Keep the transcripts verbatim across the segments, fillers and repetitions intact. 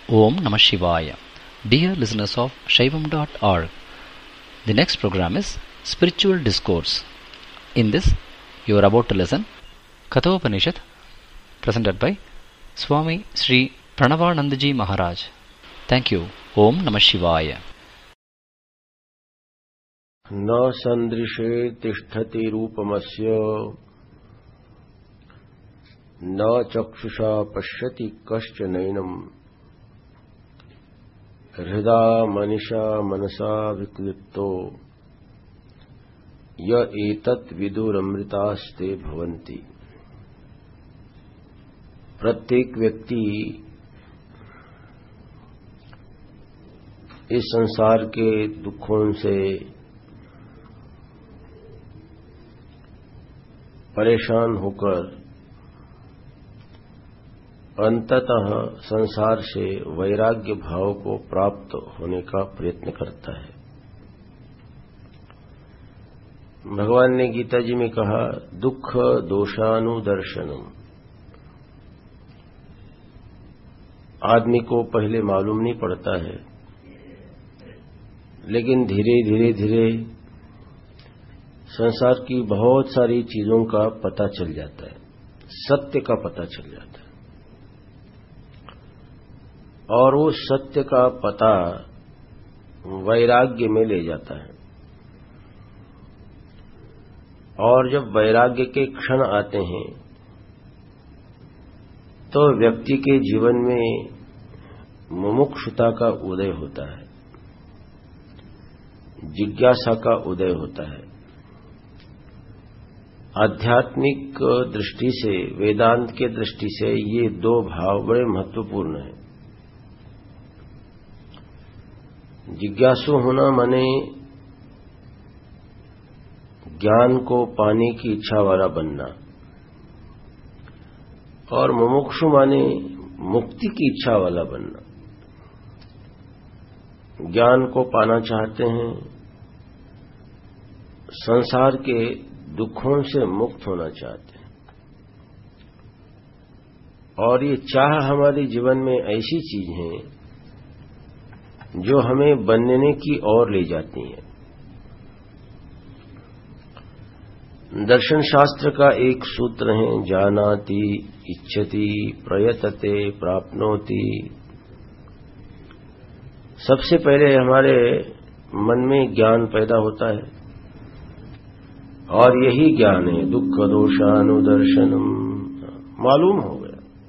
Om Namah Shivaya. Dear listeners of Shaivam dot org, the next program is Spiritual Discourse. In this, you are about to listen Kathopanishad, presented by Swami Sri Pranavanandaji Maharaj. Thank you. Om Namah Shivaya. न सन्दृशे तिष्ठति रूपमस्य न चक्षुषा पश्यति कश्चनैनम् हृदा मनीषा मनसा विक्लिप्तो य एतत् विदुरमृतास्ते भवन्ति। प्रत्येक व्यक्ति इस संसार के दुखों से परेशान होकर अंततः संसार से वैराग्य भाव को प्राप्त होने का प्रयत्न करता है। भगवान ने गीता जी में कहा, दुख दोषानुदर्शनम। आदमी को पहले मालूम नहीं पड़ता है, लेकिन धीरे धीरे धीरे संसार की बहुत सारी चीजों का पता चल जाता है, सत्य का पता चल जाता है, और वो सत्य का पता वैराग्य में ले जाता है। और जब वैराग्य के क्षण आते हैं तो व्यक्ति के जीवन में मुमुक्षुता का उदय होता है, जिज्ञासा का उदय होता है। आध्यात्मिक दृष्टि से, वेदांत के दृष्टि से ये दो भाव बड़े महत्वपूर्ण हैं। जिज्ञासु होना माने ज्ञान को पाने की इच्छा वाला बनना, और मुमुक्षु माने मुक्ति की इच्छा वाला बनना। ज्ञान को पाना चाहते हैं, संसार के दुखों से मुक्त होना चाहते हैं, और ये चाह हमारे जीवन में ऐसी चीज है जो हमें बनने की ओर ले जाती है। दर्शन शास्त्र का एक सूत्र है, जानाति इच्छति प्रयतते प्राप्नोति। सबसे पहले हमारे मन में ज्ञान पैदा होता है, और यही ज्ञान है दुख दोषानुदर्शनम। मालूम हो गया,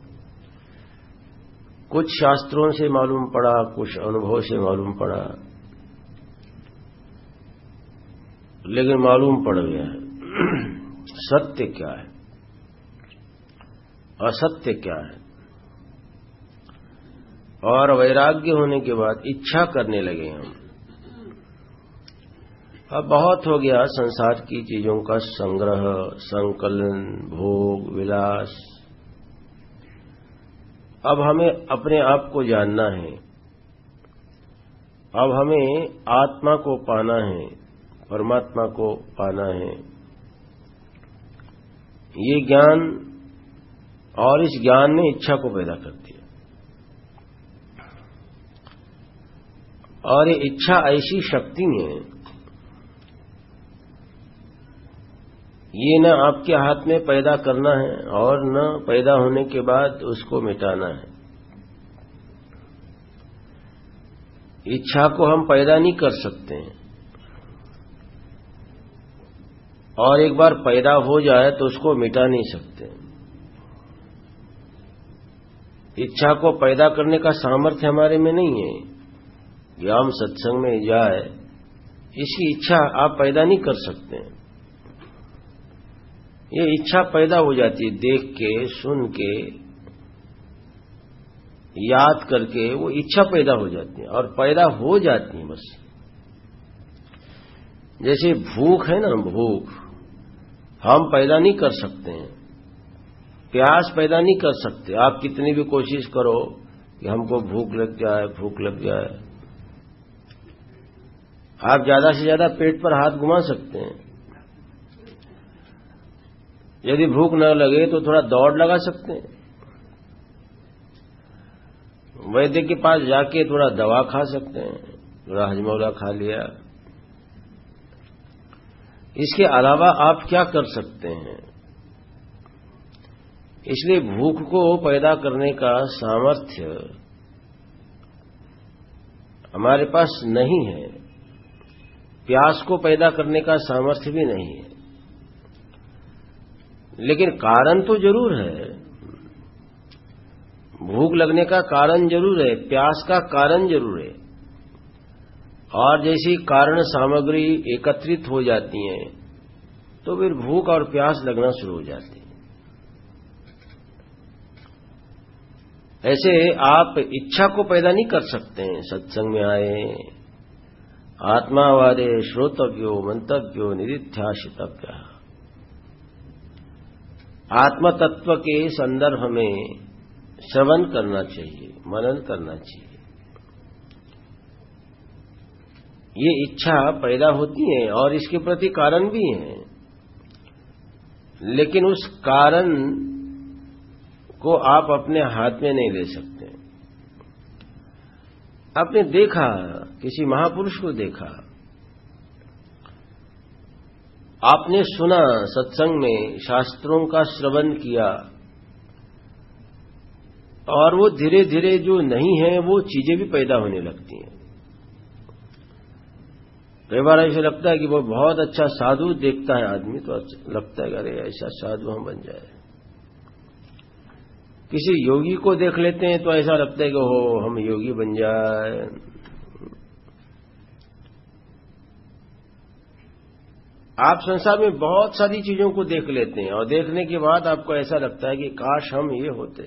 कुछ शास्त्रों से मालूम पड़ा, कुछ अनुभव से मालूम पड़ा, लेकिन मालूम पड़ गया है सत्य क्या है, असत्य क्या है। और वैराग्य होने के बाद इच्छा करने लगे हम। अब बहुत हो गया संसार की चीजों का संग्रह, संकलन, भोग विलास। अब हमें अपने आप को जानना है, अब हमें आत्मा को पाना है, परमात्मा को पाना है। ये ज्ञान, और इस ज्ञान ने इच्छा को पैदा कर दिया, और ये इच्छा ऐसी शक्ति है, ये न आपके हाथ में पैदा करना है और न पैदा होने के बाद उसको मिटाना है। इच्छा को हम पैदा नहीं कर सकते हैं, और एक बार पैदा हो जाए तो उसको मिटा नहीं सकते। इच्छा को पैदा करने का सामर्थ्य हमारे में नहीं है कि हम सत्संग में जाए, इसकी इच्छा आप पैदा नहीं कर सकते हैं। ये इच्छा पैदा हो जाती है, देख के, सुन के, याद करके वो इच्छा पैदा हो जाती है, और पैदा हो जाती है बस। जैसे भूख है ना, भूख हम पैदा नहीं कर सकते हैं, प्यास पैदा नहीं कर सकते। आप कितनी भी कोशिश करो कि हमको भूख लग जाए, भूख लग जाए, आप ज्यादा से ज्यादा पेट पर हाथ घुमा सकते हैं। यदि भूख न लगे तो थोड़ा दौड़ लगा सकते हैं। वैद्य के पास जाके थोड़ा दवा खा सकते हैं, थोड़ा हजमौला खा लिया। इसके अलावा आप क्या कर सकते हैं? इसलिए भूख को पैदा करने का सामर्थ्य हमारे पास नहीं है, प्यास को पैदा करने का सामर्थ्य भी नहीं है, लेकिन कारण तो जरूर है। भूख लगने का कारण जरूर है, प्यास का कारण जरूर है, और जैसी कारण सामग्री एकत्रित हो जाती हैं तो फिर भूख और प्यास लगना शुरू हो जाती है। ऐसे आप इच्छा को पैदा नहीं कर सकते हैं। सत्संग में आए, आत्मावादे श्रोतव्यो मंतव्यो निदिध्याशितव्य, आत्म तत्व के संदर्भ में श्रवण करना चाहिए, मनन करना चाहिए। ये इच्छा पैदा होती है और इसके प्रति कारण भी है, लेकिन उस कारण को आप अपने हाथ में नहीं ले सकते। आपने देखा, किसी महापुरुष को देखा, आपने सुना, सत्संग में शास्त्रों का श्रवण किया, और वो धीरे धीरे जो नहीं है वो चीजें भी पैदा होने लगती हैं। कई बार ऐसे लगता है कि वो बहुत अच्छा साधु देखता है आदमी, तो लगता है कि अरे ऐसा साधु हम बन जाए। किसी योगी को देख लेते हैं तो ऐसा लगता है कि हो हम योगी बन जाए। आप संसार में बहुत सारी चीजों को देख लेते हैं और देखने के बाद आपको ऐसा लगता है कि काश हम ये होते।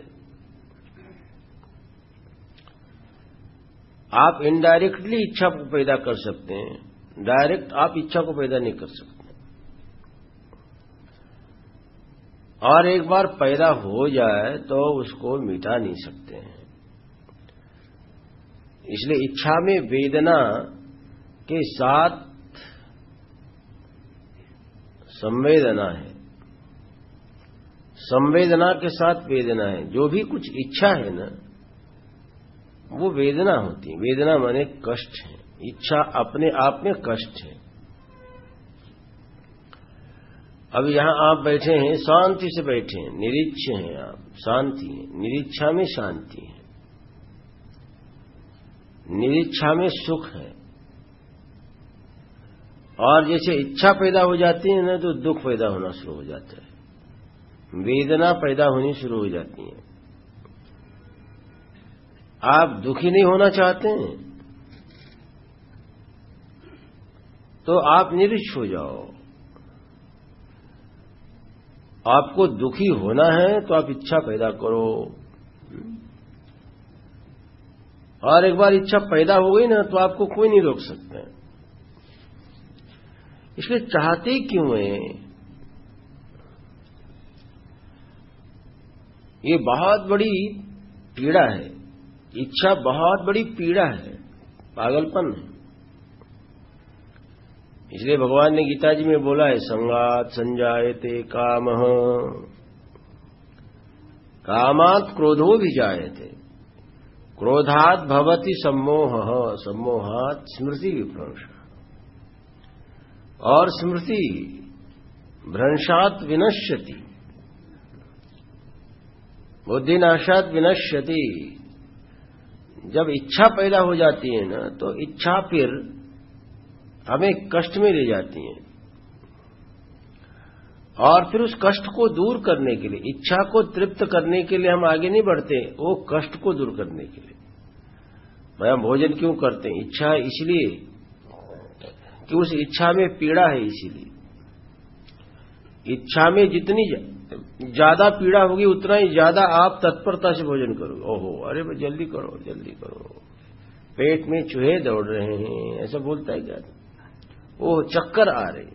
आप इनडायरेक्टली इच्छा को पैदा कर सकते हैं, डायरेक्ट आप इच्छा को पैदा नहीं कर सकते। और एक बार पैदा हो जाए तो उसको मिटा नहीं सकते हैं। इसलिए इच्छा में वेदना के साथ संवेदना है, संवेदना के साथ वेदना है। जो भी कुछ इच्छा है ना, वो वेदना होती है। वेदना माने कष्ट है, इच्छा अपने आप में कष्ट है। अब यहां आप बैठे हैं, शांति से बैठे हैं, निरीक्ष हैं आप, शांति है, निरीक्षा में शांति है, निरीक्षा में सुख है। और जैसे इच्छा पैदा हो जाती है ना, तो दुख पैदा होना शुरू हो जाता है, वेदना पैदा होनी शुरू हो जाती है। आप दुखी नहीं होना चाहते हैं तो आप निरीक्ष हो जाओ। आपको दुखी होना है तो आप इच्छा पैदा करो, और एक बार इच्छा पैदा हो गई ना तो आपको कोई नहीं रोक सकता। इसलिए चाहते क्यों है? ये बहुत बड़ी पीड़ा है, इच्छा बहुत बड़ी पीड़ा है, पागलपन है। इसलिए भगवान ने गीता जी में बोला है, संगात संजायते कामः, कामात् क्रोधो विजायते, क्रोधात् भवति सम्मोहः, सम्मोहात् स्मृति विभ्रंश, और स्मृति भ्रंशात् विनश्यति, बुद्धिनाशात् विनश्यति। जब इच्छा पैदा हो जाती है ना, तो इच्छा फिर हमें कष्ट में ले जाती है, और फिर उस कष्ट को दूर करने के लिए, इच्छा को तृप्त करने के लिए हम आगे नहीं बढ़ते, वो कष्ट को दूर करने के लिए। भाई हम भोजन क्यों करते हैं? इच्छा इसलिए कि उस इच्छा में पीड़ा है, इसीलिए। इच्छा में जितनी ज्यादा पीड़ा होगी उतना ही ज्यादा आप तत्परता से भोजन करोगे। ओहो, अरे भाई जल्दी करो जल्दी करो, पेट में चूहे दौड़ रहे हैं, ऐसा बोलता है क्या? ओह चक्कर आ रही,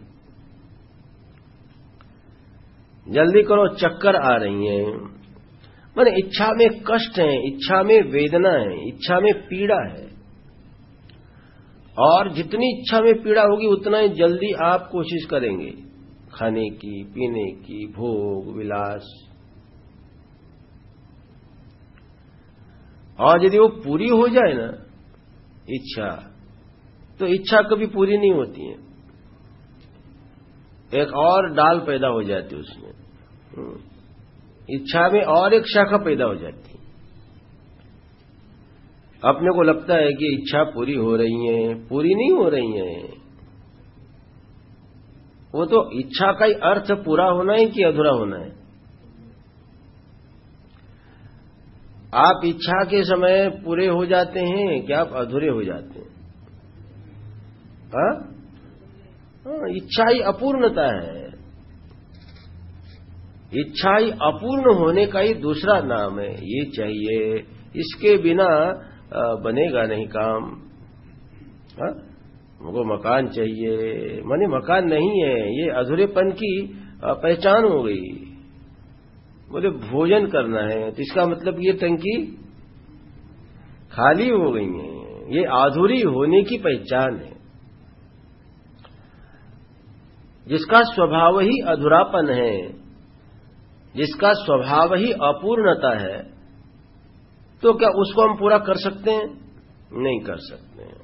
जल्दी करो चक्कर आ रही हैं। माने इच्छा में कष्ट है, इच्छा में वेदना है, इच्छा में पीड़ा है, और जितनी इच्छा में पीड़ा होगी उतना ही जल्दी आप कोशिश करेंगे खाने की, पीने की, भोग विलास। और यदि वो पूरी हो जाए ना इच्छा, तो इच्छा कभी पूरी नहीं होती है, एक और डाल पैदा हो जाती है उसमें, इच्छा में और एक शाखा पैदा हो जाती है। अपने को लगता है कि इच्छा पूरी हो रही है, पूरी नहीं हो रही है। वो तो इच्छा का ही अर्थ पूरा होना है कि अधूरा होना है। आप इच्छा के समय पूरे हो जाते हैं कि आप अधूरे हो जाते हैं? हाँ, इच्छा ही अपूर्णता है। इच्छा ही अपूर्ण होने का ही दूसरा नाम है। ये चाहिए, इसके बिना बनेगा नहीं काम। हाँ, हमको मकान चाहिए, माने मकान नहीं है, ये अधूरेपन की पहचान हो गई। बोले भोजन करना है, तो इसका मतलब ये टंकी खाली हो गई है, ये अधूरी होने की पहचान है। जिसका स्वभाव ही अधूरापन है, जिसका स्वभाव ही अपूर्णता है, तो क्या उसको हम पूरा कर सकते हैं? नहीं कर सकते हैं।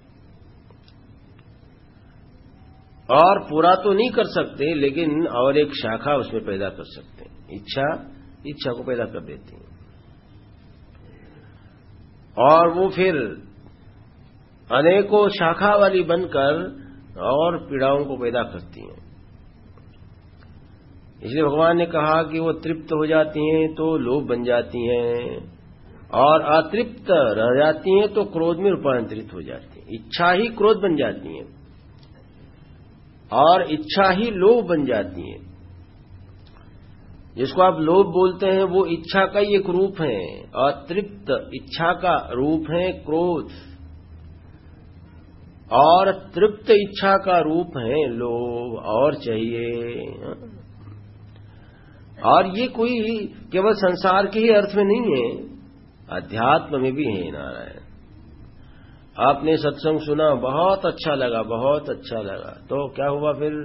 और पूरा तो नहीं कर सकते, लेकिन और एक शाखा उसमें पैदा कर सकते हैं। इच्छा इच्छा को पैदा कर देती है, और वो फिर अनेकों शाखा वाली बनकर और पीड़ाओं को पैदा करती हैं। इसलिए भगवान ने कहा कि वो तृप्त हो जाती हैं तो लोभ बन जाती हैं, और अतृप्त रह जाती हैं तो क्रोध में रूपांतरित हो जाती हैं। इच्छा ही क्रोध बन जाती है, और इच्छा ही लोभ बन जाती है। जिसको आप लोभ बोलते हैं वो इच्छा का ही एक रूप है, अतृप्त इच्छा का रूप है क्रोध, और तृप्त इच्छा का रूप है लोभ, और चाहिए। और ये कोई केवल संसार के ही अर्थ में नहीं है, अध्यात्म में भी है। नारायण, आपने सत्संग सुना, बहुत अच्छा लगा, बहुत अच्छा लगा, तो क्या हुआ फिर?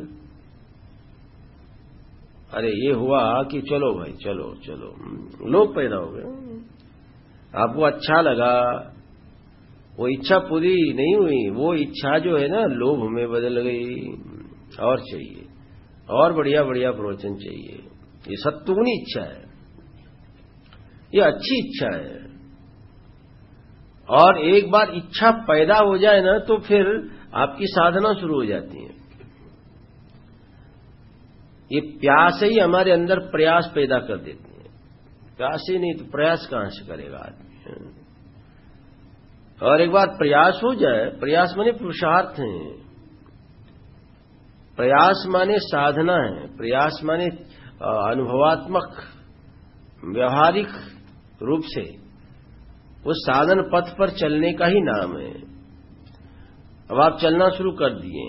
अरे ये हुआ कि चलो भाई चलो चलो, लोभ पैदा हो गए। आपको अच्छा लगा, वो इच्छा पूरी नहीं हुई, वो इच्छा जो है ना लोभ में बदल गई, और चाहिए, और बढ़िया बढ़िया प्रवचन चाहिए। ये सत्वगुणी इच्छा है, ये अच्छी इच्छा है। और एक बार इच्छा पैदा हो जाए ना तो फिर आपकी साधना शुरू हो जाती है। ये प्यास ही हमारे अंदर प्रयास पैदा कर देती है। प्यास ही नहीं तो प्रयास कहां से करेगा आदमी? और एक बार प्रयास हो जाए, प्रयास माने पुरुषार्थ है, प्रयास माने साधना है, प्रयास माने अनुभवात्मक व्यवहारिक रूप से उस साधन पथ पर चलने का ही नाम है। अब आप चलना शुरू कर दिए,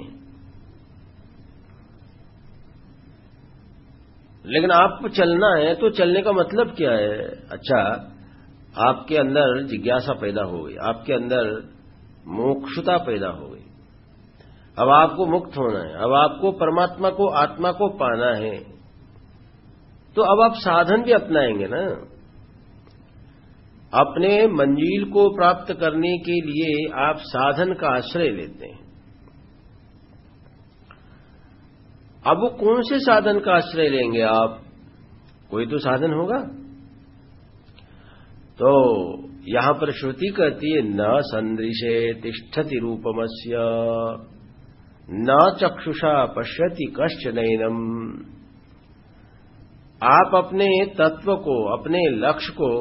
लेकिन आपको चलना है तो चलने का मतलब क्या है? अच्छा, आपके अंदर जिज्ञासा पैदा हो गई, आपके अंदर मोक्षता पैदा हो गई। अब आपको मुक्त होना है, अब आपको परमात्मा को, आत्मा को पाना है, तो अब आप साधन भी अपनाएंगे ना। अपने मंजिल को प्राप्त करने के लिए आप साधन का आश्रय लेते हैं। अब वो कौन से साधन का आश्रय लेंगे आप? कोई तो साधन होगा। तो यहां पर श्रुति कहती है, न संदृशे तिष्ठति रूपमस्य, न चक्षुषा पश्यति कश्चनैनम। आप अपने तत्व को, अपने लक्ष्य को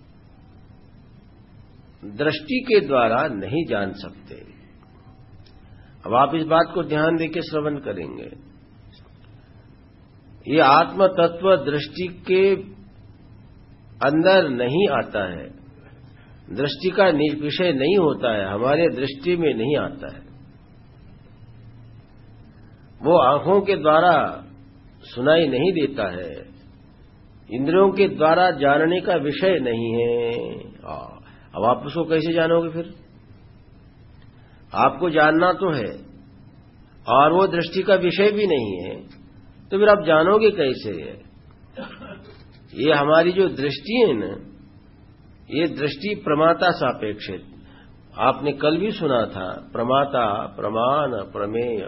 दृष्टि के द्वारा नहीं जान सकते। अब आप इस बात को ध्यान देकर श्रवण करेंगे। ये आत्म तत्व दृष्टि के अंदर नहीं आता है, दृष्टि का विषय नहीं होता है, हमारे दृष्टि में नहीं आता है। वो आंखों के द्वारा सुनाई नहीं देता है, इंद्रियों के द्वारा जानने का विषय नहीं है। अब आप उसको कैसे जानोगे? फिर आपको जानना तो है और वो दृष्टि का विषय भी नहीं है, तो फिर आप जानोगे कैसे? ये हमारी जो दृष्टि है ना, ये दृष्टि प्रमाता सापेक्ष है। आपने कल भी सुना था, प्रमाता, प्रमाण, प्रमेय,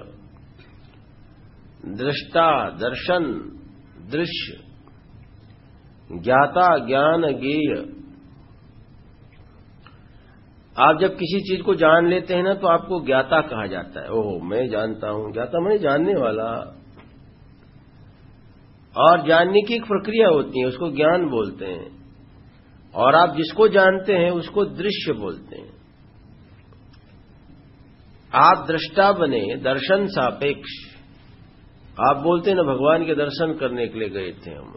दृष्टा, दर्शन, दृश्य, ज्ञाता, ज्ञान, ज्ञेय। आप जब किसी चीज को जान लेते हैं ना तो आपको ज्ञाता कहा जाता है। ओह, मैं जानता हूं। ज्ञाता माने जानने वाला। और जानने की एक प्रक्रिया होती है, उसको ज्ञान बोलते हैं। और आप जिसको जानते हैं उसको दृश्य बोलते हैं। आप दृष्टा बने, दर्शन सापेक्ष। आप बोलते हैं ना, भगवान के दर्शन करने के लिए गए थे हम,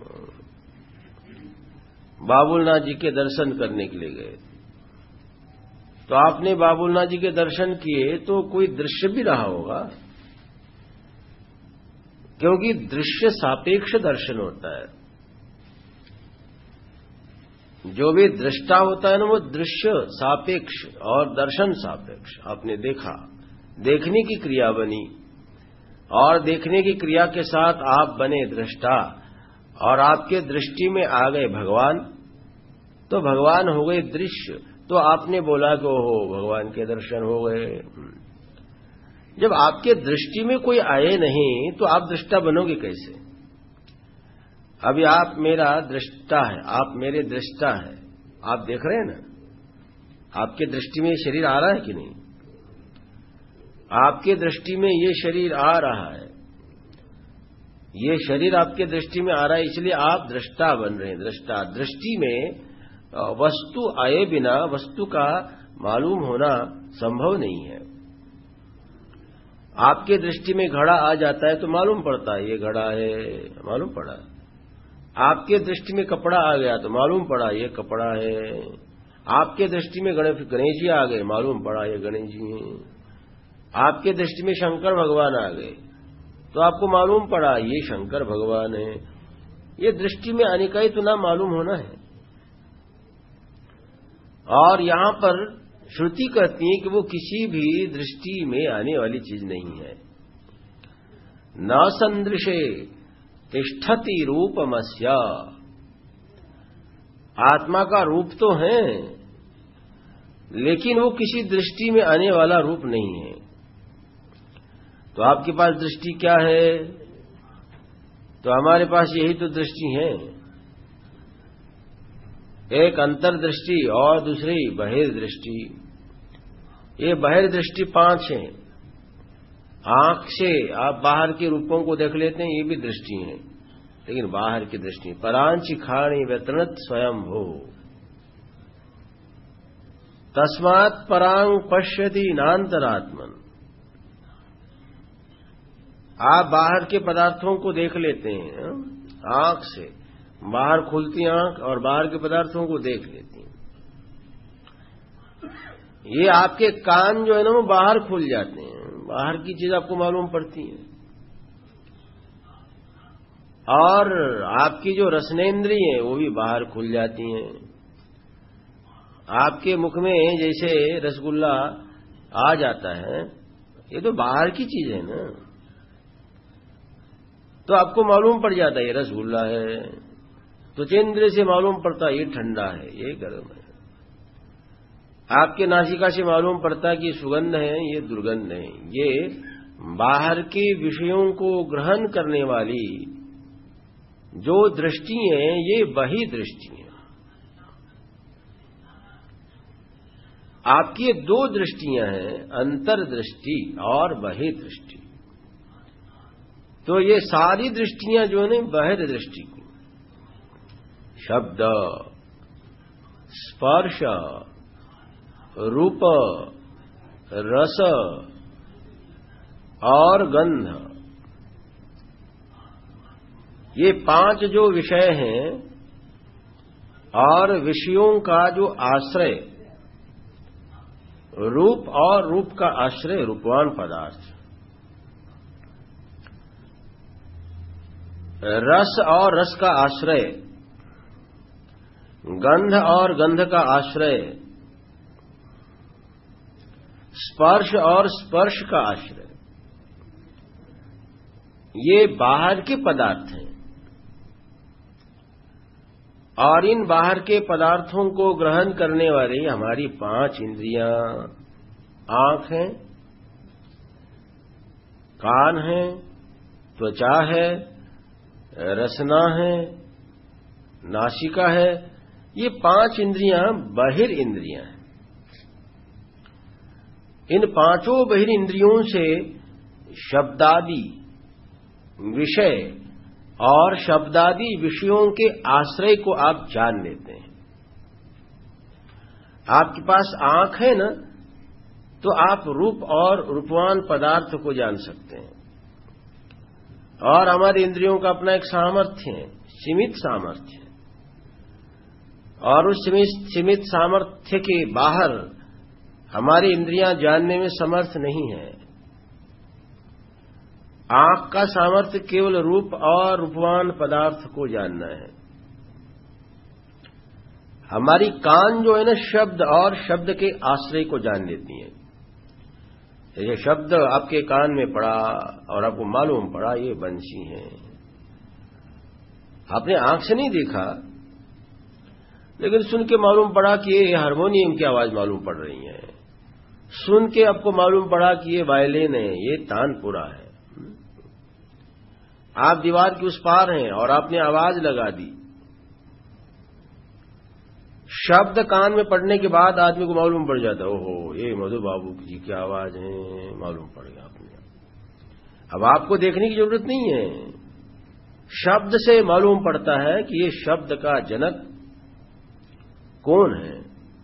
बाबुलनाथ जी के दर्शन करने के लिए गए थे। तो आपने बाबुलनाथ जी के दर्शन किए तो कोई दृश्य भी रहा होगा, क्योंकि दृश्य सापेक्ष दर्शन होता है। जो भी दृष्टा होता है ना, वो दृश्य सापेक्ष और दर्शन सापेक्ष। आपने देखा, देखने की क्रिया बनी, और देखने की क्रिया के साथ आप बने दृष्टा, और आपके दृष्टि में आ गए भगवान, तो भगवान हो गए दृश्य। तो आपने बोला कि ओहो, भगवान के दर्शन हो गए। जब आपके दृष्टि में कोई आए नहीं तो आप दृष्टा बनोगे कैसे? अभी आप मेरा दृष्टा है, आप मेरे दृष्टा है, आप देख रहे हैं ना, आपके दृष्टि में शरीर आ रहा है कि नहीं? आपके दृष्टि में ये शरीर आ रहा है, ये शरीर आपके दृष्टि में आ रहा है, इसलिए आप दृष्टा बन रहे हैं। दृष्टा, दृष्टि में वस्तु आए बिना वस्तु का मालूम होना संभव नहीं है। आपके दृष्टि में घड़ा आ जाता है तो मालूम पड़ता है ये घड़ा है, मालूम पड़ा। आपके दृष्टि में कपड़ा आ गया तो मालूम पड़ा ये कपड़ा है। आपके दृष्टि में गणेश जी आ गए, मालूम पड़ा ये गणेश जी हैं। आपके दृष्टि में शंकर भगवान आ गए तो आपको मालूम पड़ा ये शंकर भगवान है। ये दृष्टि में आने का ही तो ना मालूम होना है। और यहां पर श्रुति कहती है कि वो किसी भी दृष्टि में आने वाली चीज नहीं है। न संदृशे तिष्ठति रूपमस्या। आत्मा का रूप तो है, लेकिन वो किसी दृष्टि में आने वाला रूप नहीं है। तो आपके पास दृष्टि क्या है? तो हमारे पास यही तो दृष्टि है, एक अंतर्दृष्टि और दूसरी बहिर्दृष्टि। ये बहिर्दृष्टि पांच है। आंख से आप बाहर के रूपों को देख लेते हैं, ये भी दृष्टि है, लेकिन बाहर की दृष्टि। परांचि खाणी व्यतनत स्वयं हो, तस्मात् परांग पश्यति नान्तरात्मन। आप बाहर के पदार्थों को देख लेते हैं आंख से, बाहर खुलती आंख और बाहर के पदार्थों को देख लेती हैं। ये आपके कान जो है ना वो बाहर खुल जाते हैं, बाहर की चीज आपको मालूम पड़ती है। और आपकी जो रसनेन्द्रिय है वो भी बाहर खुल जाती हैं। आपके मुख में जैसे रसगुल्ला आ जाता है, ये तो बाहर की चीज है ना, तो आपको मालूम पड़ जाता है ये रसगुल्ला है। तो चेंद्र से मालूम पड़ता है ये ठंडा है, ये गर्म है। आपके नासिका से मालूम पड़ता है कि ये सुगंध है, ये दुर्गंध है। ये बाहर के विषयों को ग्रहण करने वाली जो दृष्टि है, ये बही दृष्टि है। आपकी दो दृष्टियां हैं, अंतर्दृष्टि और बही दृष्टि। तो ये सारी दृष्टियां जो है बहिर दृष्टि की, शब्द, स्पर्श, रूप, रस और गंध, ये पांच जो विषय हैं और विषयों का जो आश्रय, रूप और रूप का आश्रय रूपवान पदार्थ, रस और रस का आश्रय, गंध और गंध का आश्रय, स्पर्श और स्पर्श का आश्रय, ये बाहर के पदार्थ हैं। और इन बाहर के पदार्थों को ग्रहण करने वाली हमारी पांच इंद्रियां आंख है, कान है, त्वचा है, रसना है, नासिका है। ये पांच इंद्रियां बहिर इंद्रियां हैं। इन पांचों बहिर इंद्रियों से शब्दादि विषय और शब्दादि विषयों के आश्रय को आप जान लेते हैं। आपके पास आंख है ना, तो आप रूप और रूपवान पदार्थ को जान सकते हैं। और हमारे इंद्रियों का अपना एक सामर्थ्य है, सीमित सामर्थ्य है, और उस सीमित सामर्थ्य के बाहर हमारी इंद्रियां जानने में समर्थ नहीं है। आंख का सामर्थ्य केवल रूप और रूपवान पदार्थ को जानना है। हमारी कान जो है ना, शब्द और शब्द के आश्रय को जान लेती है। ये शब्द आपके कान में पड़ा और आपको मालूम पड़ा ये बंसी है। आपने आंख से नहीं देखा, लेकिन सुन के मालूम पड़ा कि ये हारमोनियम की आवाज मालूम पड़ रही है। सुन के आपको मालूम पड़ा कि ये वायलिन है, ये तानपुरा है। आप दीवार के उस पार हैं और आपने आवाज लगा दी। शब्द कान में पड़ने के बाद आदमी को मालूम पड़ जाता है, ओहो ये मधु बाबू जी की आवाज है, मालूम पड़ गया आपने। अब आपको देखने की जरूरत नहीं है, शब्द से मालूम पड़ता है कि ये शब्द का जनक कौन है।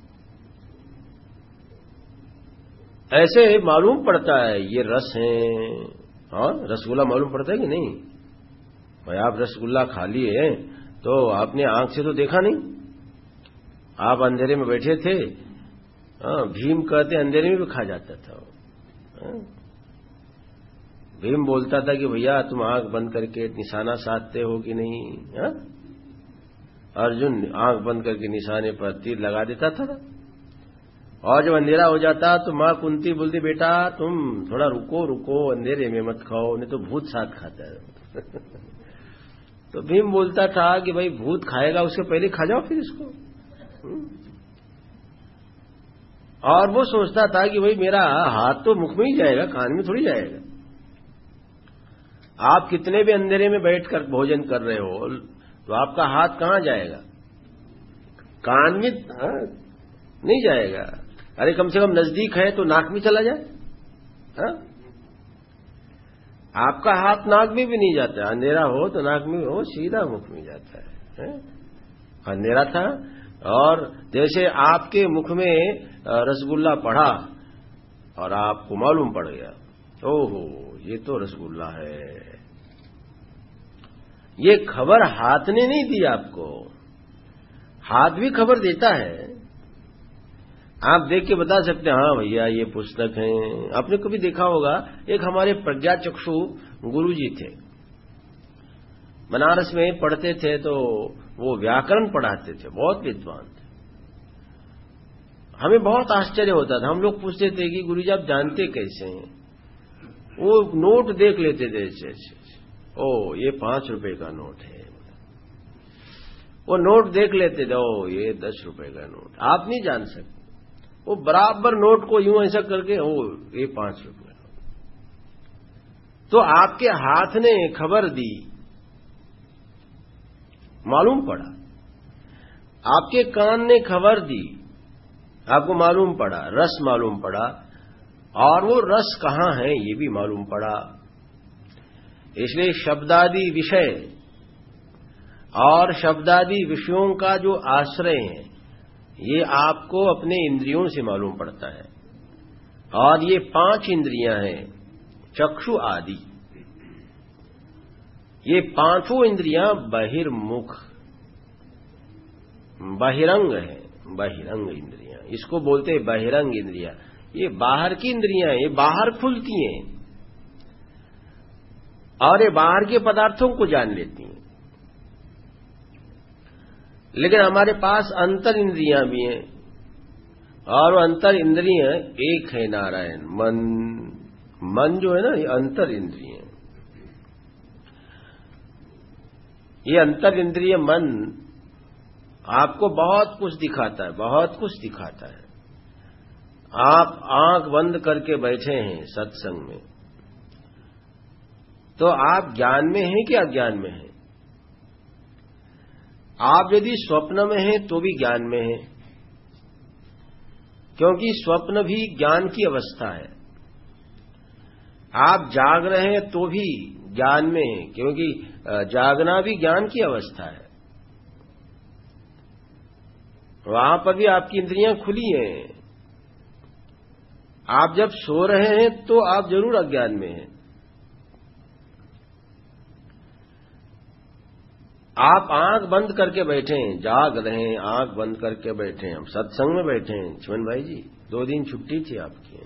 ऐसे मालूम पड़ता है ये रस है। हाँ, रसगुल्ला मालूम पड़ता है कि नहीं? भाई आप रसगुल्ला खा लिए तो आपने आंख से तो देखा नहीं, आप अंधेरे में बैठे थे। हाँ, भीम कहते अंधेरे में भी खा जाता था। हाँ? भीम बोलता था कि भैया तुम आंख बंद करके निशाना साधते हो कि नहीं? हाँ? अर्जुन आंख बंद करके निशाने पर तीर लगा देता था। और जब अंधेरा हो जाता तो मां कुंती बोलती बेटा तुम थोड़ा रुको रुको, अंधेरे में मत खाओ, नहीं तो भूत साथ खाता है। तो भीम बोलता था कि भाई भूत खाएगा उसके पहले खा जाओ फिर इसको। और वो सोचता था कि भाई मेरा हाथ तो मुख में ही जाएगा, कान में थोड़ी जाएगा। आप कितने भी अंधेरे में बैठकर भोजन कर रहे हो तो आपका हाथ कहां जाएगा? कान में हाँ, नहीं जाएगा। अरे कम से कम नजदीक है तो नाक में चला जाए। हाँ? आपका हाथ नाक में भी नहीं जाता, अंधेरा हो तो नाक में हो, सीधा मुख में जाता है। है? अंधेरा था और जैसे आपके मुख में रसगुल्ला पड़ा और आपको मालूम पड़ गया, ओहो ये तो रसगुल्ला है। ये खबर हाथ ने नहीं दी आपको, हाथ भी खबर देता है। आप देख के बता सकते हैं हाँ भैया ये पुस्तक है। आपने कभी देखा होगा, एक हमारे प्रज्ञा चक्षु गुरु जी थे, बनारस में पढ़ते थे, तो वो व्याकरण पढ़ाते थे, बहुत विद्वान थे। हमें बहुत आश्चर्य होता था, हम लोग पूछते थे कि गुरु जी आप जानते कैसे हैं? वो नोट देख लेते थे ऐसे ऐसे, ओ ये पांच रुपए का नोट है। वो नोट देख लेते थे, ओ ये दस रुपए का नोट। आप नहीं जान सकते, वो बराबर नोट को यूं ऐसा करके, ओ ये पांच रुपए। तो आपके हाथ ने खबर दी, मालूम पड़ा। आपके कान ने खबर दी, आपको मालूम पड़ा, रस मालूम पड़ा, और वो रस कहां है ये भी मालूम पड़ा। इसलिए शब्दादि विषय और शब्दादि विषयों का जो आश्रय है ये आपको अपने इंद्रियों से मालूम पड़ता है। और ये पांच इंद्रियां हैं, चक्षु आदि, ये पांचों इंद्रियां बहिर्मुख बहिरंग है, बहिरंग इंद्रियां, इसको बोलते हैं बहिरंग इंद्रियां। ये बाहर की इंद्रियां, ये बाहर खुलती हैं और ये बाहर के पदार्थों को जान लेती हैं। लेकिन हमारे पास अंतर इंद्रियां भी हैं, और अंतर इंद्रियां एक है नारायण मन। मन जो है ना, ये अंतर इंद्रिय, ये अंतर इंद्रिय मन आपको बहुत कुछ दिखाता है, बहुत कुछ दिखाता है। आप आंख बंद करके बैठे हैं सत्संग में, तो आप ज्ञान में हैं कि अज्ञान में हैं? आप यदि स्वप्न में हैं तो भी ज्ञान में हैं, क्योंकि स्वप्न भी ज्ञान की अवस्था है। आप जाग रहे हैं तो भी ज्ञान में हैं, क्योंकि जागना भी ज्ञान की अवस्था है। वहां पर भी आपकी इंद्रियां खुली हैं। आप जब सो रहे हैं तो आप जरूर अज्ञान में हैं। आप आंख बंद करके बैठे हैं, जाग रहे हैं, आंख बंद करके बैठे हैं। हम सत्संग में बैठे हैं। चिमन भाई जी, दो दिन छुट्टी थी आपकी।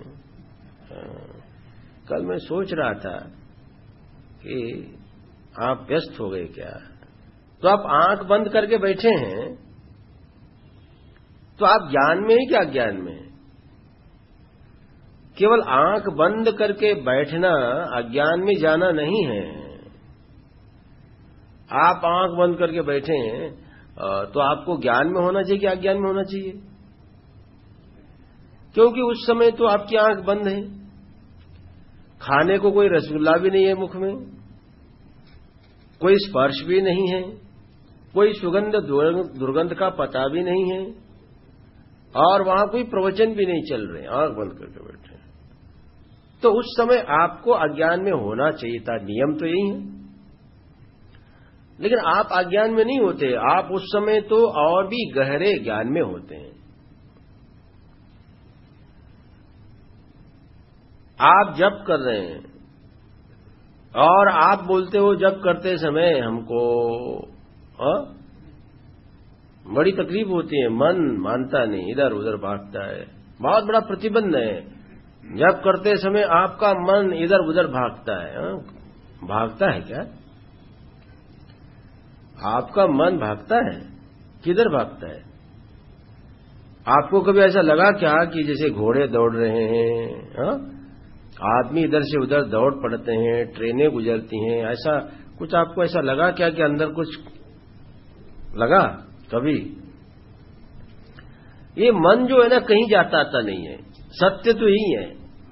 कल मैं सोच रहा था कि आप व्यस्त हो गए क्या, तो आप आंख बंद करके बैठे हैं, तो आप ज्ञान में हैं कि अज्ञान में हैं? केवल आंख बंद करके बैठना अज्ञान में जाना नहीं है। आप आंख बंद करके बैठे हैं तो आपको ज्ञान में होना चाहिए कि अज्ञान में होना चाहिए? क्योंकि उस समय तो आपकी आंख बंद है, खाने को कोई रसगुल्ला भी नहीं है मुख में, कोई स्पर्श भी नहीं है, कोई सुगंध दुर्गंध का पता भी नहीं है, और वहां कोई प्रवचन भी नहीं चल रहे, आंख बंद करके बैठे। तो उस समय आपको अज्ञान में होना चाहिए था, नियम तो यही है। लेकिन आप अज्ञान में नहीं होते, आप उस समय तो और भी गहरे ज्ञान में होते हैं। आप जप कर रहे हैं और आप बोलते हो जप करते समय हमको आ? बड़ी तकलीफ होती है, मन मानता नहीं, इधर उधर भागता है, बहुत बड़ा प्रतिबंध है। जप करते समय आपका मन इधर उधर भागता है। आ? भागता है क्या? आपका मन भागता है? किधर भागता है? आपको कभी ऐसा लगा क्या कि जैसे घोड़े दौड़ रहे हैं, हा? आदमी इधर से उधर दौड़ पड़ते हैं, ट्रेनें गुजरती हैं, ऐसा कुछ आपको ऐसा लगा क्या कि अंदर कुछ लगा कभी? ये मन जो है ना कहीं जाता आता नहीं है, सत्य तो यही है।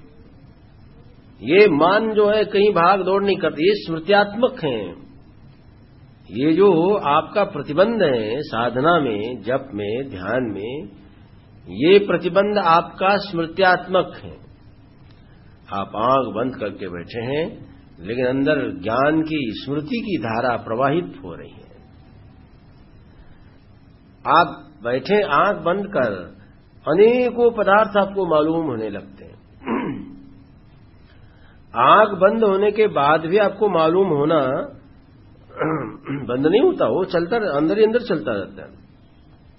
ये मन जो है कहीं भाग दौड़ नहीं करते, ये स्मृत्यात्मक हैं। ये जो आपका प्रतिबंध है साधना में, जप में, ध्यान में, ये प्रतिबंध आपका स्मृत्यात्मक है। आप आंख बंद करके बैठे हैं, लेकिन अंदर ज्ञान की स्मृति की धारा प्रवाहित हो रही है। आप बैठे आंख बंद कर, अनेकों पदार्थ आपको मालूम होने लगते हैं। आंख बंद होने के बाद भी आपको मालूम होना बंद नहीं होता, वो चलता, अंदर ही अंदर चलता रहता है।